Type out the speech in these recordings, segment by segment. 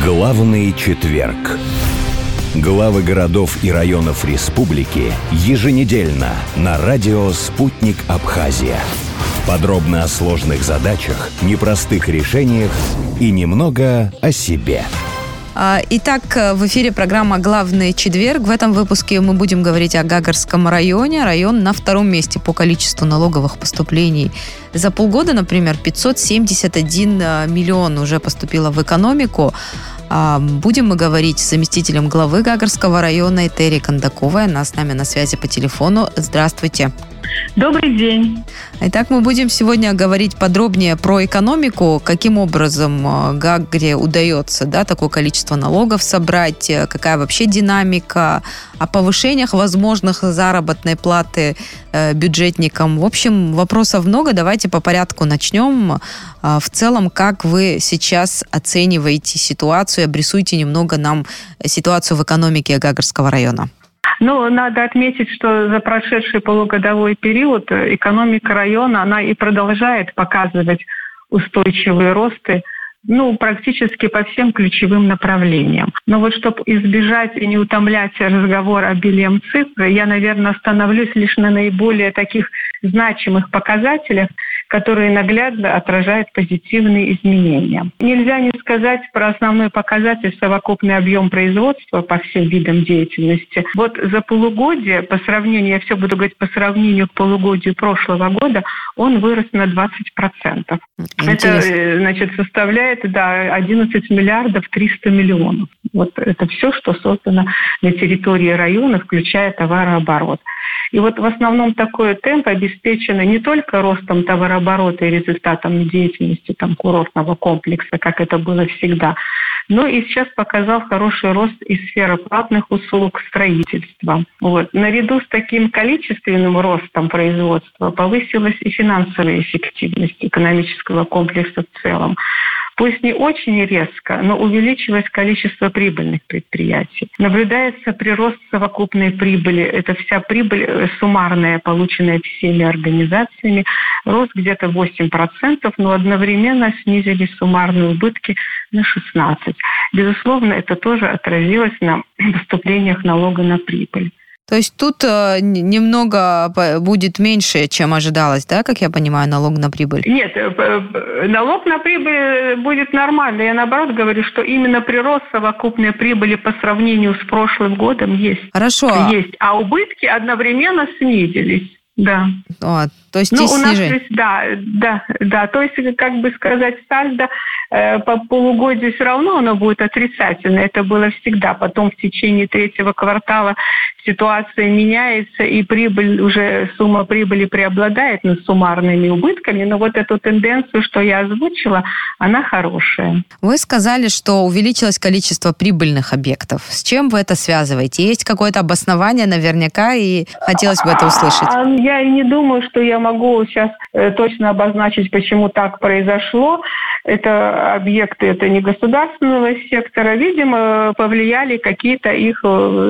Главный четверг. Главы городов и районов республики еженедельно на радио «Спутник Абхазия». Подробно о сложных задачах, непростых решениях и немного о себе. Итак, в эфире программа «Главный четверг». В этом выпуске мы будем говорить о Гагарском районе. Район на втором месте по количеству налоговых поступлений. За полгода, например, 571 миллион уже поступило в экономику. Будем мы говорить с заместителем главы Гагарского района Этери Кондаковой. Она с нами на связи по телефону. Здравствуйте. Добрый день. Итак, мы будем сегодня говорить подробнее про экономику, каким образом Гагаре удается такое количество налогов собрать, какая вообще динамика, о повышениях возможных заработной платы бюджетникам. В общем, вопросов много. Давайте по порядку начнем. В целом, как вы сейчас оцениваете ситуацию, обрисуйте немного нам ситуацию в экономике Гагарского района. Надо отметить, что за прошедший полугодовой период экономика района, она и продолжает показывать устойчивые росты, практически по всем ключевым направлениям. Но чтобы избежать и не утомлять разговор обилием цифр, я, наверное, остановлюсь лишь на наиболее таких значимых показателях, которые наглядно отражают позитивные изменения. Нельзя не сказать про основной показатель совокупный объем производства по всем видам деятельности. За полугодие, по сравнению к полугодию прошлого года, он вырос на 20%. Интересно. Это, составляет 11 миллиардов 300 миллионов. Это все, что создано на территории района, включая товарооборот. И в основном такой темп обеспечен не только ростом товарооборота и результатом деятельности курортного комплекса, как это было всегда, но и сейчас показал хороший рост и сфера платных услуг строительства. Наряду с таким количественным ростом производства повысилась и финансовая эффективность экономического комплекса в целом. Пусть не очень резко, но увеличилось количество прибыльных предприятий. Наблюдается прирост совокупной прибыли. Это вся прибыль суммарная, полученная всеми организациями. Рост где-то 8%, но одновременно снизились суммарные убытки на 16%. Безусловно, это тоже отразилось на поступлениях налога на прибыль. То есть тут немного будет меньше, чем ожидалось, как я понимаю, налог на прибыль? Нет, налог на прибыль будет нормально. Я наоборот говорю, что именно прирост совокупной прибыли по сравнению с прошлым годом есть. Хорошо. Есть. А убытки одновременно снизились. Да. То есть есть снижение. Да. То есть, сальдо по полугодию все равно оно будет отрицательное. Это было всегда. Потом в течение третьего квартала ситуация меняется, и сумма прибыли преобладает над суммарными убытками. Но эту тенденцию, что я озвучила, она хорошая. Вы сказали, что увеличилось количество прибыльных объектов. С чем вы это связываете? Есть какое-то обоснование наверняка, и хотелось бы это услышать. Я не думаю, что я могу сейчас точно обозначить, почему так произошло. Это объекты, это не государственного сектора. Видимо, повлияли какие-то их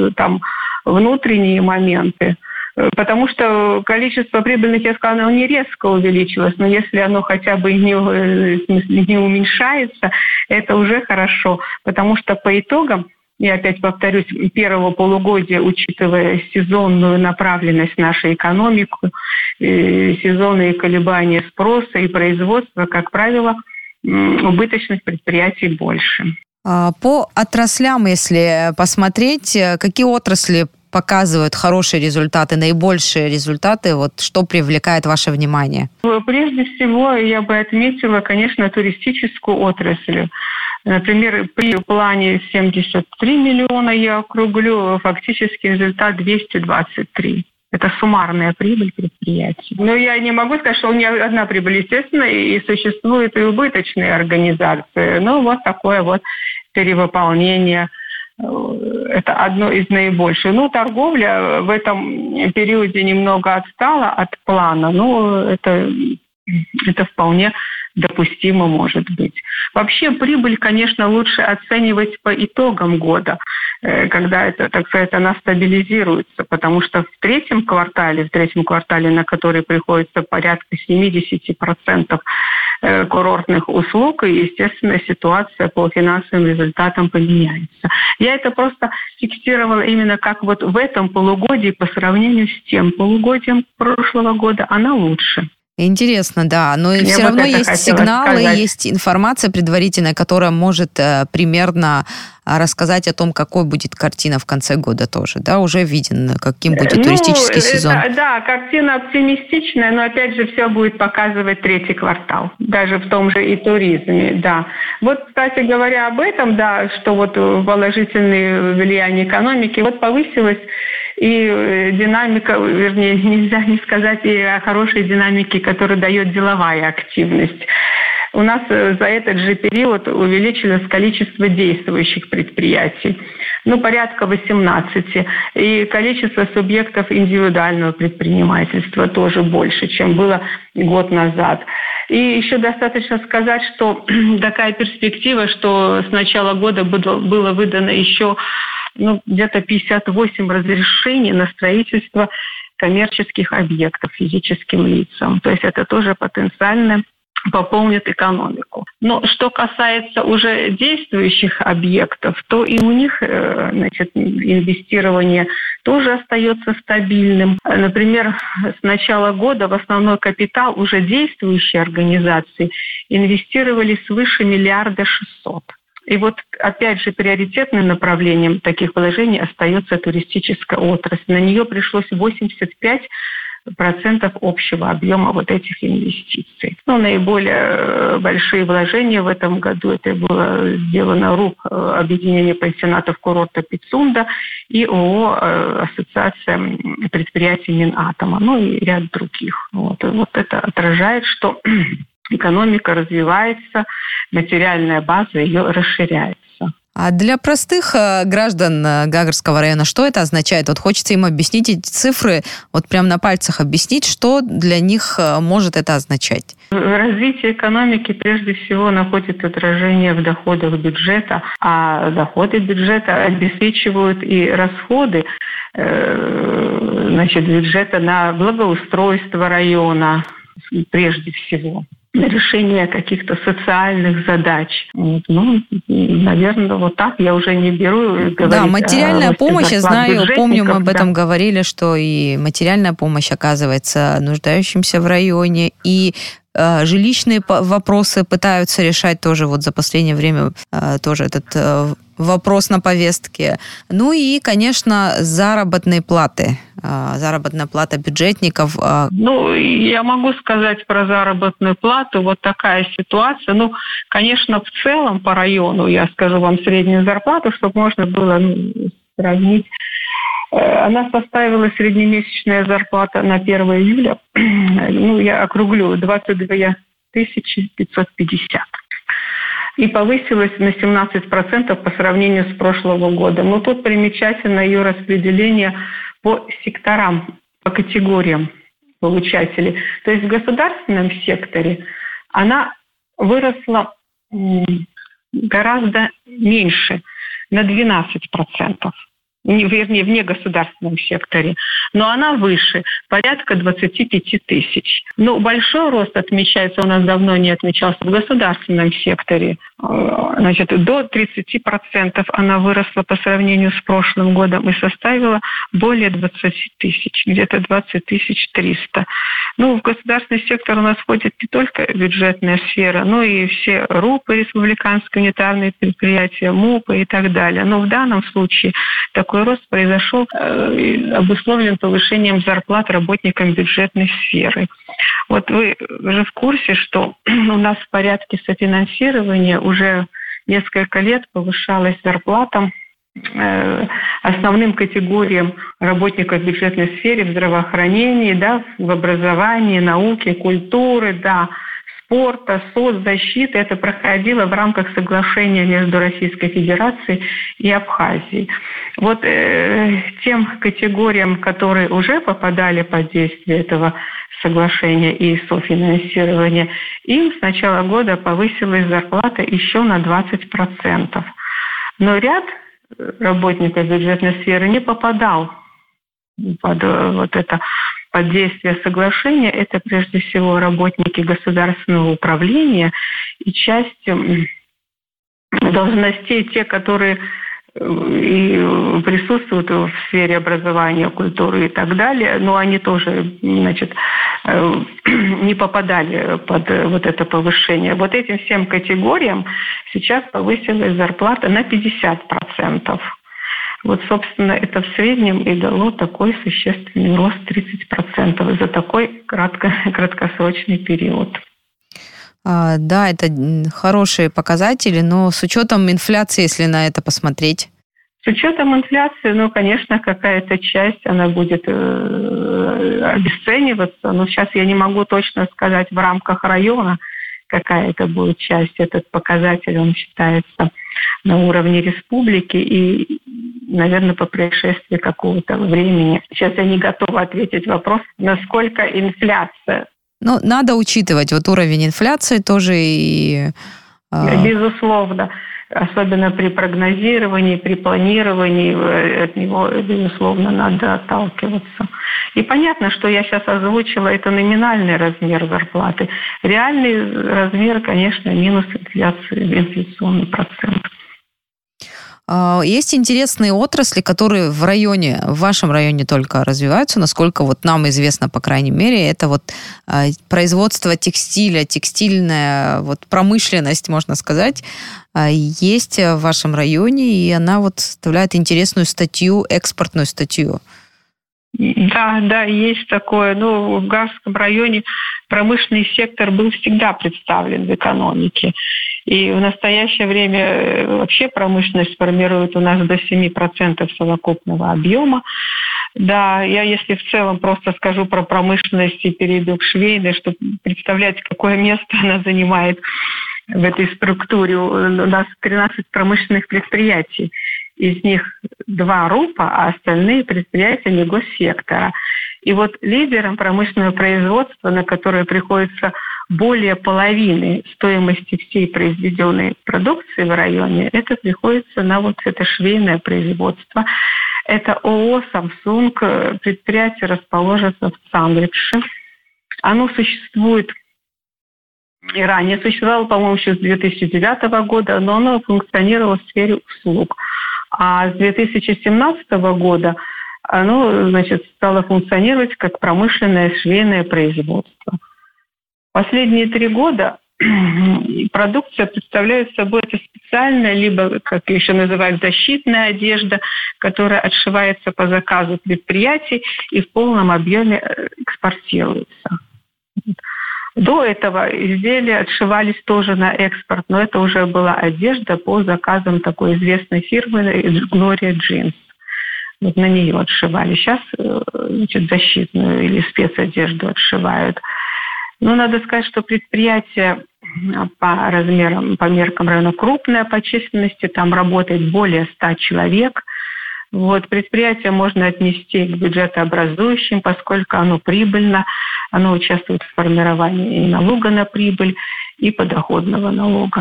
внутренние моменты. Потому что количество прибыльных, я сказала, оно не резко увеличилось, но если оно хотя бы не уменьшается, это уже хорошо. Потому что по итогам, я опять повторюсь, первого полугодия, учитывая сезонную направленность нашей экономики, сезонные колебания спроса и производства, как правило, убыточных предприятий больше. По отраслям, если посмотреть, какие отрасли показывают хорошие результаты, наибольшие результаты, что привлекает ваше внимание? Прежде всего, я бы отметила, конечно, туристическую отрасль. Например, при плане 73 миллиона я округлю, фактически результат 223. Это суммарная прибыль предприятий. Но я не могу сказать, что у меня одна прибыль, естественно, и существуют и убыточные организации. Такое перевыполнение. Это одно из наибольших. Торговля в этом периоде немного отстала от плана. Это вполне допустимо может быть. Вообще прибыль, конечно, лучше оценивать по итогам года, когда это, так сказать, она стабилизируется, потому что в третьем квартале, на который приходится порядка 70% курортных услуг, и, естественно, ситуация по финансовым результатам поменяется. Я это просто фиксировала именно как вот в этом полугодии по сравнению с тем полугодием прошлого года она лучше. Интересно, да. Но и все равно есть сигналы, есть информация предварительная, которая может примерно рассказать о том, какой будет картина в конце года тоже. Да, уже виден, каким будет туристический сезон. Да, картина оптимистичная, но опять же все будет показывать третий квартал, даже в том же и туризме, да. Вот, кстати говоря, об этом, да, что вот положительное влияние экономики, вот повысилась и динамика, вернее, нельзя не сказать и о хорошей динамике, которую дает деловая активность. У нас за этот же период увеличилось количество действующих предприятий, порядка 18. И количество субъектов индивидуального предпринимательства тоже больше, чем было год назад. И еще достаточно сказать, что такая перспектива, что с начала года было выдано еще где-то 58 разрешений на строительство коммерческих объектов физическим лицам. То есть это тоже потенциально пополнит экономику. Но что касается уже действующих объектов, то и у них инвестирование тоже остается стабильным. Например, с начала года в основной капитал уже действующие организации инвестировали свыше 1 600 000 000. И вот, опять же, приоритетным направлением таких вложений остается туристическая отрасль. На нее пришлось 85% общего объема вот этих инвестиций. Наиболее большие вложения в этом году это было сделано РУП, объединение пансионатов курорта Пицунда, и ООО «Ассоциация предприятий Минатома», и ряд других. Вот это отражает, что экономика развивается, материальная база ее расширяется. А для простых граждан Гагарского района что это означает? Вот хочется им объяснить эти цифры, вот прям на пальцах объяснить, что для них может это означать. Развитие экономики прежде всего находит отражение в доходах бюджета, а доходы бюджета обеспечивают и расходы бюджета на благоустройство района прежде всего, на решение каких-то социальных задач. Наверное, вот так. Я уже не беру говорить. Да, материальная помощь, я знаю, помню, мы об этом говорили, что и материальная помощь оказывается нуждающимся в районе, и жилищные вопросы пытаются решать тоже вот за последнее время тоже этот вопрос на повестке. И, конечно, заработные платы. Заработная плата бюджетников. Я могу сказать про заработную плату. Вот такая ситуация. Конечно, в целом по району, я скажу вам среднюю зарплату, чтобы можно было сравнить. Она составила среднемесячная зарплата на 1 июля, я округлю, 22 550. И повысилась на 17% по сравнению с прошлого года. Но тут примечательно ее распределение по секторам, по категориям получателей. То есть в государственном секторе она выросла гораздо меньше, на 12%. Вернее, в негосударственном секторе, но она выше, порядка 25 тысяч. Большой рост отмечается, у нас давно не отмечался в государственном секторе. До 30% она выросла по сравнению с прошлым годом и составила более 20 тысяч, где-то 20 300. В государственный сектор у нас входит не только бюджетная сфера, но и все РУПы, республиканские унитарные предприятия, МУПы и так далее. Но в данном случае такой рост произошел, обусловлен повышением зарплат работникам бюджетной сферы. Вот вы же в курсе, что у нас в порядке софинансирования уже несколько лет повышалась зарплата основным категориям работников в бюджетной сфере, в здравоохранении, в образовании, науке, культуре, спорта, соцзащиты. Это проходило в рамках соглашения между Российской Федерацией и Абхазией. Вот тем категориям, которые уже попадали под действие этого соглашения и софинансирования, им с начала года повысилась зарплата еще на 20%. Но ряд работников бюджетной сферы не попадал под действие соглашения. Это прежде всего работники государственного управления и часть должностей, те, которые и присутствуют в сфере образования, культуры и так далее, но они тоже, не попадали под вот это повышение. Вот этим всем категориям сейчас повысилась зарплата на 50%. Вот, собственно, это в среднем и дало такой существенный рост 30% за такой краткосрочный период. Да, это хорошие показатели, но с учетом инфляции, если на это посмотреть? С учетом инфляции, конечно, какая-то часть, она будет обесцениваться. Но сейчас я не могу точно сказать в рамках района, какая это будет часть. Этот показатель, он считается на уровне республики и, наверное, по происшествии какого-то времени. Сейчас я не готова ответить вопрос, насколько инфляция. Надо учитывать уровень инфляции тоже и... Безусловно. Особенно при прогнозировании, при планировании от него, безусловно, надо отталкиваться. И понятно, что я сейчас озвучила, это номинальный размер зарплаты. Реальный размер, конечно, минус инфляционный процент. Есть интересные отрасли, которые в вашем районе только развиваются, насколько нам известно, по крайней мере, это производство текстиля, текстильная промышленность, можно сказать, есть в вашем районе, и она составляет интересную статью, экспортную статью. Да, есть такое. В Гарском районе промышленный сектор был всегда представлен в экономике. И в настоящее время вообще промышленность формирует у нас до 7% совокупного объема. Да, я если в целом просто скажу про промышленность и перейду к швейной, чтобы представлять, какое место она занимает в этой структуре. У нас 13 промышленных предприятий. Из них 2 РУПа, а остальные предприятия не госсектора. И лидером промышленного производства, на которое приходится более половины стоимости всей произведенной продукции в районе, это приходится на это швейное производство. Это ООО «Samsung», предприятие расположено в Цандрикше. Оно существует и ранее существовало, по-моему, еще с 2009 года, но оно функционировало в сфере услуг. А с 2017 года оно, стало функционировать как промышленное швейное производство. Последние 3 года продукция представляет собой это специальная, либо, как еще называют, защитная одежда, которая отшивается по заказу предприятий и в полном объеме экспортируется. До этого изделия отшивались тоже на экспорт, но это уже была одежда по заказам такой известной фирмы Gloria Jeans. На нее отшивали. Сейчас защитную или спецодежду отшивают. Надо сказать, что предприятие по размерам, по меркам района крупное по численности, там работает более 100 человек. Предприятие можно отнести к бюджетообразующим, поскольку оно прибыльно, оно участвует в формировании и налога на прибыль, и подоходного налога.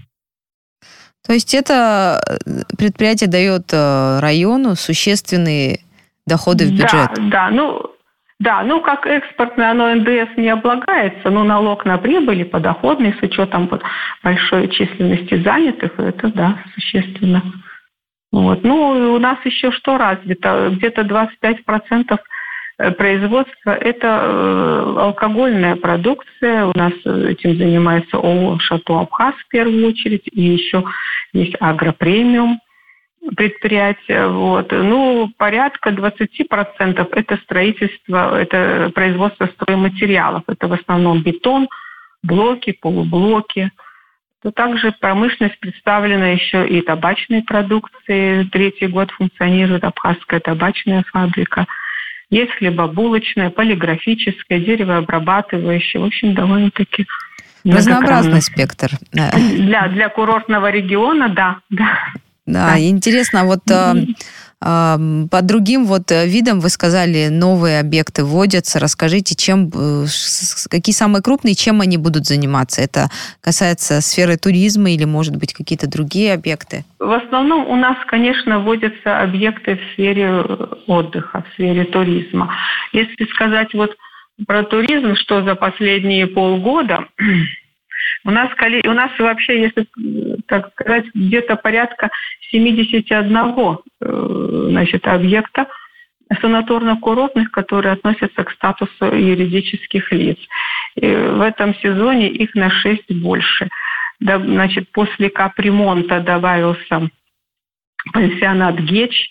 То есть это предприятие дает району существенные доходы в бюджет? Да, как экспортное, оно НДС не облагается, но налог на прибыль и подоходный с учетом большой численности занятых, это, да, существенно. У нас еще что развито? Где-то 25% производства – это алкогольная продукция. У нас этим занимается ООО «Шато Абхаз» в первую очередь, и еще есть агропремиум предприятия. Порядка 20% это строительство, это производство стройматериалов. Это в основном бетон, блоки, полублоки. Также промышленность представлена еще и табачной продукцией. 3-й год функционирует Абхазская табачная фабрика. Есть хлебобулочная, полиграфическая, деревообрабатывающая. В общем, довольно-таки Разнообразный спектр. Для курортного региона, да. Да, интересно, вот по другим видам вы сказали, новые объекты вводятся. Расскажите, какие самые крупные, чем они будут заниматься? Это касается сферы туризма или, может быть, какие-то другие объекты? В основном у нас, конечно, вводятся объекты в сфере отдыха, в сфере туризма. Если сказать про туризм, что за последние полгода... У нас вообще, если так сказать, где-то порядка 71 объекта санаторно-курортных, которые относятся к статусу юридических лиц. И в этом сезоне их на 6 больше. После капремонта добавился пансионат «Геч».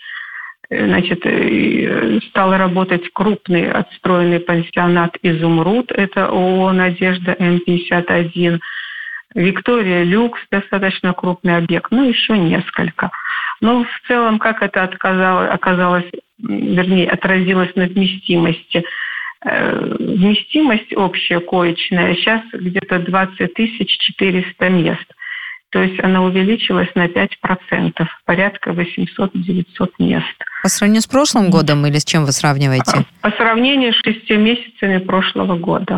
Стал работать крупный отстроенный пансионат «Изумруд». Это ООО «Надежда М51». «Виктория Люкс» достаточно крупный объект. Еще несколько. Но в целом, как это отразилось на вместимости. Вместимость общая коечная сейчас где-то 20 400 мест. То есть она увеличилась на 5%, порядка 800-900 мест. По сравнению с прошлым годом или с чем вы сравниваете? По сравнению с 6 месяцами прошлого года.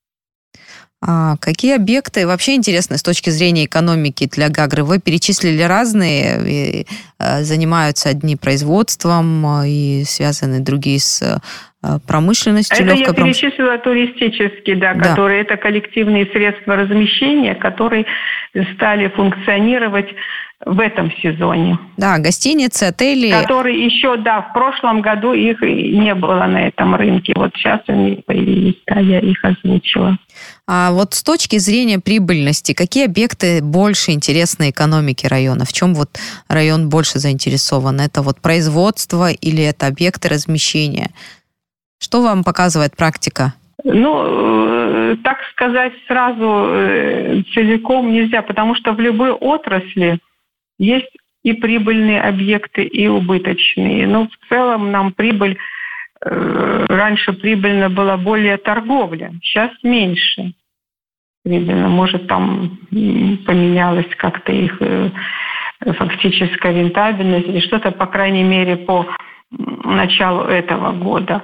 Какие объекты вообще интересны с точки зрения экономики для Гагры? Вы перечислили разные, занимаются одни производством и связаны другие с промышленностью. Это я перечислила туристические, которые это коллективные средства размещения, которые стали функционировать в этом сезоне. Да, гостиницы, отели. Которые еще, в прошлом году их не было на этом рынке. Сейчас они появились, я их озвучила. А с точки зрения прибыльности, какие объекты больше интересны экономике района? В чем район больше заинтересован? Это производство или это объекты размещения? Что вам показывает практика? Так сказать сразу целиком нельзя, потому что в любой отрасли есть и прибыльные объекты, и убыточные. В целом нам раньше прибыльно была более торговля, сейчас меньше прибыльно. Может, там поменялась как-то их фактическая рентабельность или что-то, по крайней мере, по началу этого года.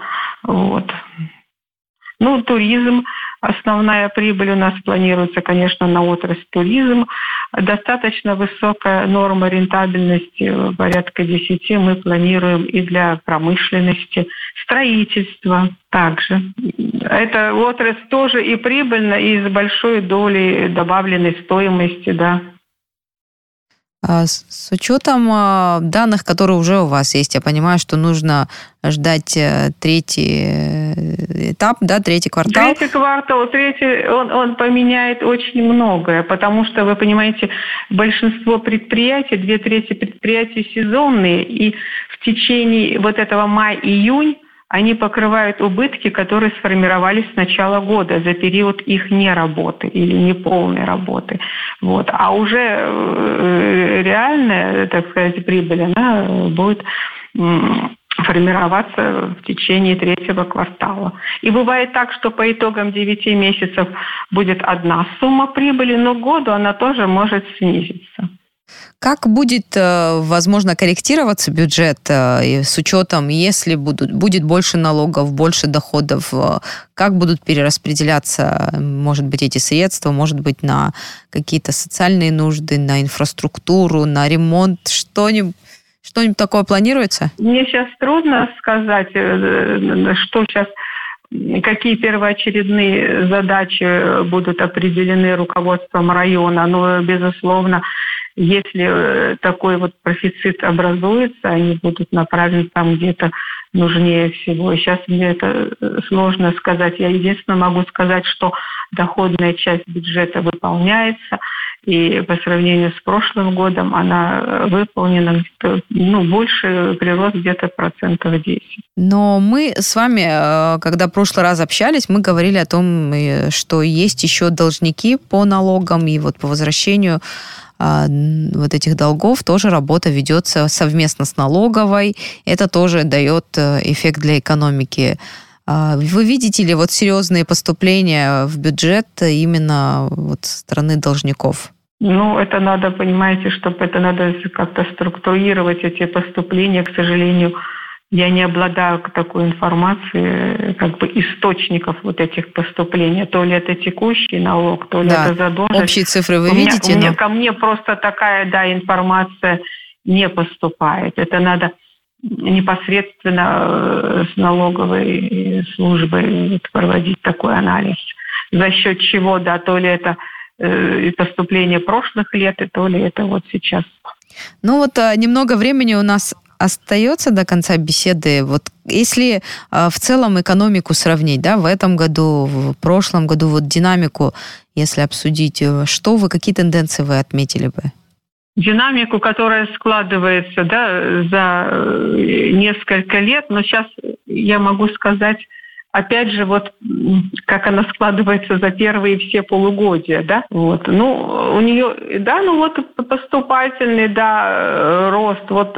Туризм. Основная прибыль у нас планируется, конечно, на отрасль туризм. Достаточно высокая норма рентабельности, порядка 10, мы планируем и для промышленности. Строительство также. Эта отрасль тоже и прибыльна, и с большой долей добавленной стоимости, да. С учетом данных, которые уже у вас есть, я понимаю, что нужно ждать третий этап, третий квартал. Третий квартал, он поменяет очень многое, потому что, вы понимаете, большинство предприятий, 2/3 предприятий сезонные, и в течение этого мая-июнь они покрывают убытки, которые сформировались с начала года за период их неработы или неполной работы. А уже реальная, так сказать, прибыль, она будет формироваться в течение третьего квартала. И бывает так, что по итогам 9 месяцев будет одна сумма прибыли, но к году она тоже может снизиться. Как будет, возможно, корректироваться бюджет с учетом, если будет больше налогов, больше доходов? Как будут перераспределяться, может быть, эти средства, может быть, на какие-то социальные нужды, на инфраструктуру, на ремонт? Что-нибудь такое планируется? Мне сейчас трудно сказать, что сейчас, какие первоочередные задачи будут определены руководством района. Но, безусловно, если такой профицит образуется, они будут направлены там, где это нужнее всего. Сейчас мне это сложно сказать. Я единственное могу сказать, что доходная часть бюджета выполняется, и по сравнению с прошлым годом она выполнена, больше прирост где-то 10%. Но мы с вами, когда в прошлый раз общались, мы говорили о том, что есть еще должники по налогам, и по возвращению этих долгов тоже работа ведется совместно с налоговой. Это тоже дает эффект для экономики. Вы видите ли вот серьезные поступления в бюджет именно вот со стороны должников? Ну, это надо, понимаете, чтобы это надо как-то структурировать, эти поступления. К сожалению, я не обладаю такой информацией, как бы источников вот этих поступлений. То ли это текущий налог, то ли это задолженность. Общие цифры вы видите? Ко мне просто такая, информация не поступает. Это надо непосредственно с налоговой службой проводить такой анализ. За счет чего, то ли это поступление прошлых лет, и то ли это вот сейчас. Ну вот немного времени у нас остается до конца беседы. Вот если в целом экономику сравнить, в этом году, в прошлом году, вот динамику, если обсудить, какие тенденции вы отметили бы? Динамику, которая складывается, за несколько лет, но сейчас я могу сказать, опять же, вот как она складывается за первые все полугодия, вот. У нее, поступательный, рост. Вот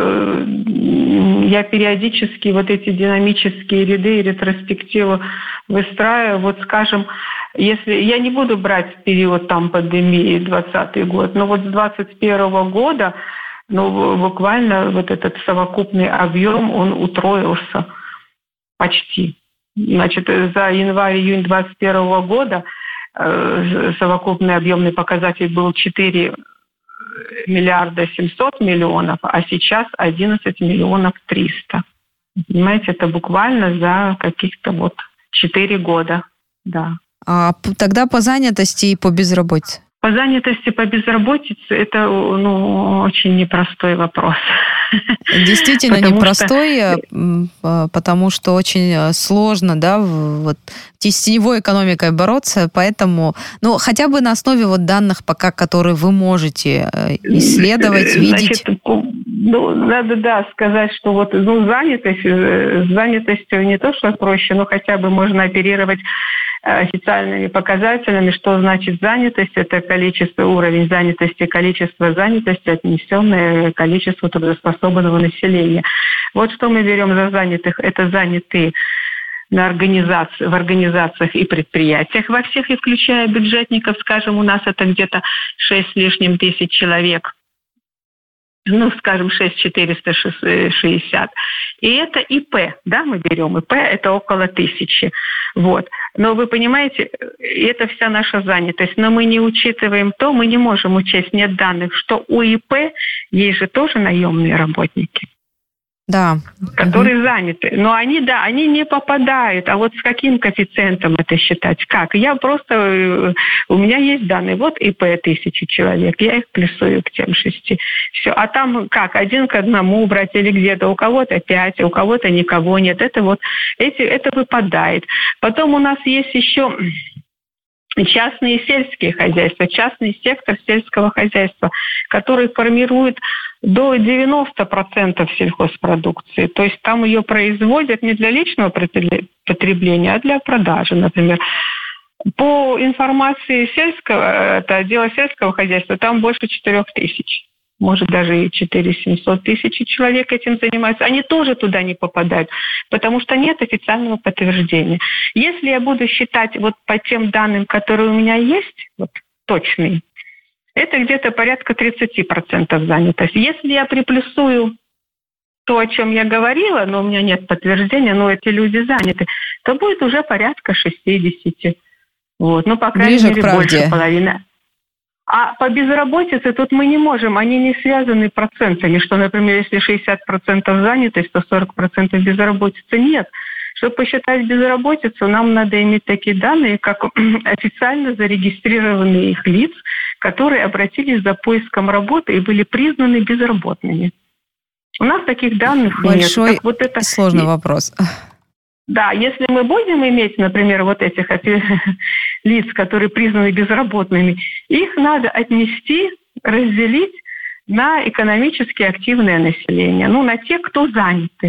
я периодически вот эти динамические ряды и ретроспективы выстраиваю. Вот, скажем, если я не буду брать период пандемии 2020 год, но вот с 2021 года, буквально вот этот совокупный объем, он утроился почти. Значит, за январь-июнь 2021 года совокупный объемный показатель был 4 миллиарда 700 миллионов, а сейчас 11 миллионов 300. Понимаете, это буквально за каких-то 4 года, А тогда по занятости и по безработице? По занятости, по безработице это очень непростой вопрос. Действительно непростой, потому что очень сложно, в теневой экономикой бороться, поэтому, хотя бы на основе данных пока, которые вы можете исследовать, видеть. Надо, сказать, что с занятостью не то, что проще, но хотя бы можно оперировать официальными показателями, что значит занятость, это уровень занятости, количество занятости, отнесенное к количеству трудоспособного населения. Вот что мы берем за занятых, это занятые в организациях и предприятиях во всех, и включая бюджетников, скажем, у нас это где-то 6 с лишним тысяч человек. 6460. И это ИП, мы берем ИП, это около 1000. Вот. Но вы понимаете, это вся наша занятость. Но мы не учитываем мы не можем учесть, нет данных, что у ИП есть же тоже наемные работники. Которые заняты. Но они не попадают. А вот с каким коэффициентом это считать? Как? У меня есть данные. Вот ИП 1000 человек. Я их плюсую к тем 6. Все. А там как? 1 к 1 брать или где-то? У кого-то 5, у кого-то никого нет. Это выпадает. Потом у нас есть еще частные сельские хозяйства, частный сектор сельского хозяйства, который формирует до 90% сельхозпродукции. То есть там ее производят не для личного потребления, а для продажи, например. По информации отдела сельского хозяйства, там больше 4000. Может, даже и 400-700 тысяч человек этим занимаются. Они тоже туда не попадают, потому что нет официального подтверждения. Если я буду считать по тем данным, которые у меня есть, точные, это где-то порядка 30% занятости. Если я приплюсую то, о чем я говорила, но у меня нет подтверждения, но эти люди заняты, то будет уже порядка 60. По крайней мере, больше половины. А по безработице тут мы не можем, они не связаны процентами, что, например, если 60% занятость, то 40% безработицы нет. Чтобы посчитать безработицу, нам надо иметь такие данные, как официально зарегистрированные их лиц, которые обратились за поиском работы и были признаны безработными. У нас таких данных нет. Большой сложный вопрос. Да, если мы будем иметь, например, этих лиц, которые признаны безработными, их надо отнести, разделить на экономически активное население, на тех, кто заняты.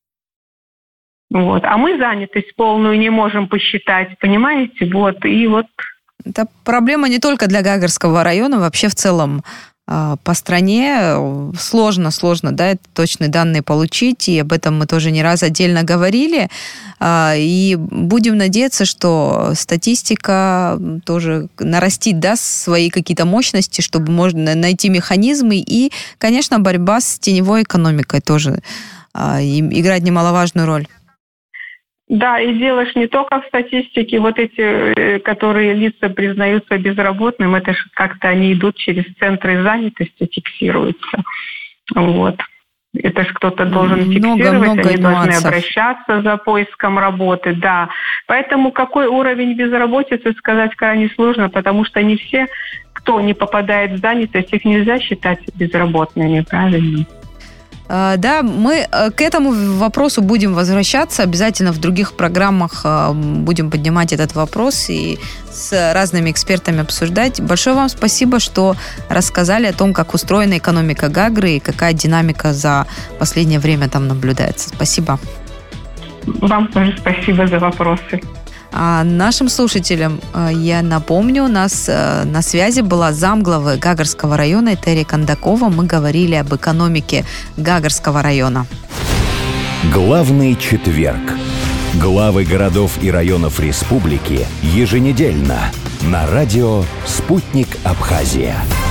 А мы занятость полную не можем посчитать, понимаете? Это проблема не только для Гагарского района, вообще в целом по стране. Сложно, да, точные данные получить, и об этом мы тоже не раз отдельно говорили. И будем надеяться, что статистика тоже нарастит, да, свои какие-то мощности, чтобы можно найти механизмы. И, конечно, борьба с теневой экономикой тоже играет немаловажную роль. Да, и дело ж не только в статистике. Вот эти, которые лица признаются безработным, это же как-то они идут через центры занятости, фиксируются. Вот. Это ж кто-то должен фиксировать, они должны обращаться за поиском работы. Да. Поэтому какой уровень безработицы сказать крайне сложно, потому что не все, кто не попадает в занятость, их нельзя считать безработными, правильно? Да, мы к этому вопросу будем возвращаться. Обязательно в других программах будем поднимать этот вопрос и с разными экспертами обсуждать. Большое вам спасибо, что рассказали о том, как устроена экономика Гагры и какая динамика за последнее время там наблюдается. Спасибо. Вам тоже спасибо за вопросы. А нашим слушателям я напомню, у нас на связи была замглавы Гагарского района Этери Кондакова. Мы говорили об экономике Гагарского района. Главный четверг. Главы городов и районов республики еженедельно на радио «Спутник Абхазия».